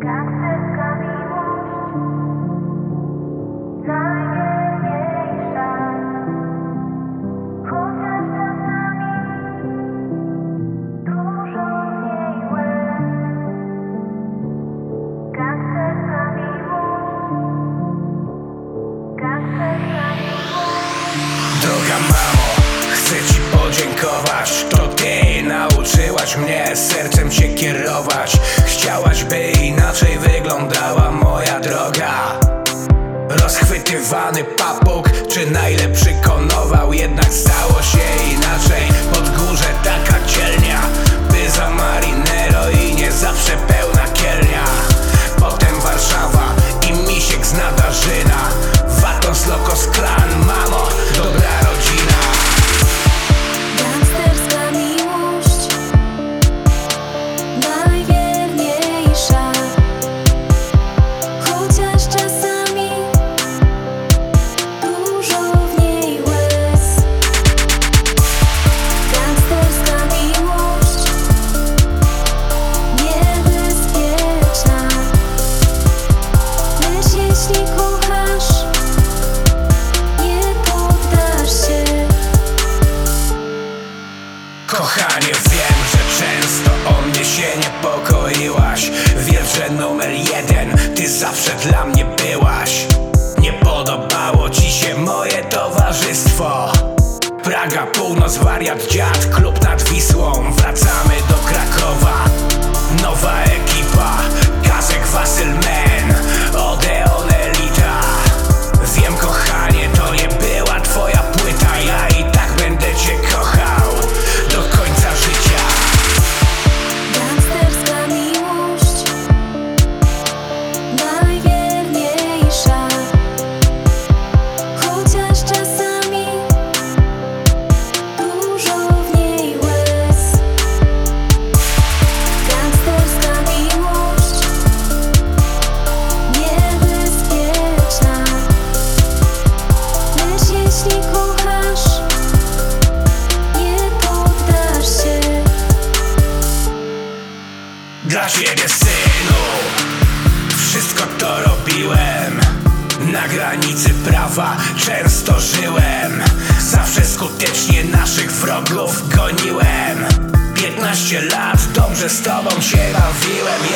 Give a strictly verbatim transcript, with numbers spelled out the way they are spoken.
Gangsterska miłość najwierniejsza, chociaż czasami dużo w niej łez. Gangsterska miłość, gangsterska miłość. Droga mamo, chcę ci podziękować. To ty nauczyłaś mnie sercem się kierować. Chciałaś, by inaczej wyglądała moja droga. Rozchwytywany papug, czy najlepszy konował, jednak stało się inaczej. Podgórze taka dzielnia, by za marinero i nie zawsze pełna kielnia. Potem Warszawa i Misiek z Nadarzyna, Watos, Lokos, Klan, mamo, dobra rodzina. Gangsterska miłość najwierniejsza, chociaż czasami dużo w niej łez. Gangsterska miłość niebezpieczna, lecz jeśli kochasz, nie poddasz się. Kochanie, wiem, że często o mnie się niepokoiłaś. Wiesz, że numer jeden, ty zawsze dla mnie byłaś. Nie podobało ci się moje towarzystwo. Praga, północ, wariat, dziad, klub nad Wisłą. Wracamy do Krakowa, nowa ekipa, Kazek, Wasyl, Men, Odeon, Elita. Wiem, kochanie, to nie była twoja płyta, ja i tak będę cię kochał do końca życia. Gangsterska miłość najwierniejsza, chociaż czasami dużo w niej łez. Gangsterska miłość niebezpieczna, lecz jeśli kochasz, nie poddasz się. Dla ciebie, synu, wszystko to robiłem. Na granicy prawa często żyłem. Zawsze skutecznie naszych wrogów goniłem. Piętnaście lat dobrze z tobą się bawiłem.